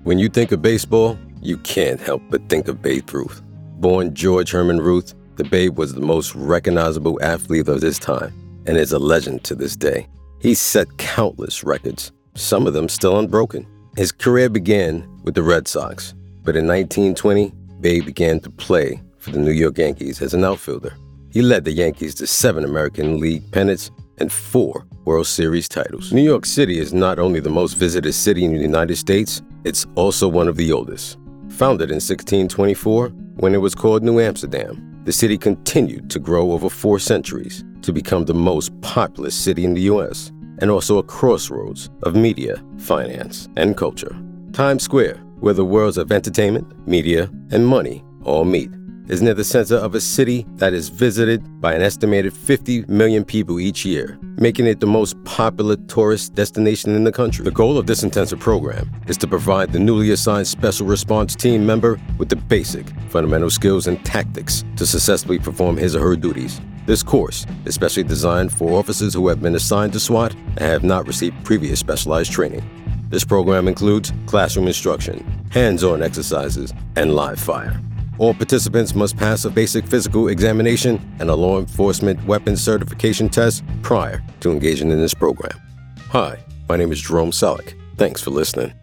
When you think of baseball, you can't help but think of Babe Ruth. Born George Herman Ruth, the Babe was the most recognizable athlete of his time and is a legend to this day. He set countless records, some of them still unbroken. His career began with the Red Sox, but in 1920, Babe began to play for the New York Yankees as an outfielder. He led the Yankees to 7 American League pennants and 4 World Series titles. New York City is not only the most visited city in the United States, it's also one of the oldest. Founded in 1624, when it was called New Amsterdam, the city continued to grow over 4 centuries to become the most populous city in the U.S. and also a crossroads of media, finance, and culture. Times Square, where the worlds of entertainment, media, and money all meet, is near the center of a city that is visited by an estimated 50 million people each year, making it the most popular tourist destination in the country. The goal of this intensive program is to provide the newly assigned Special Response Team member with the basic, fundamental skills and tactics to successfully perform his or her duties. This course is specially designed for officers who have been assigned to SWAT and have not received previous specialized training. This program includes classroom instruction, hands-on exercises, and live fire. All participants must pass a basic physical examination and a law enforcement weapons certification test prior to engaging in this program. Hi, my name is Jerome Selleck. Thanks for listening.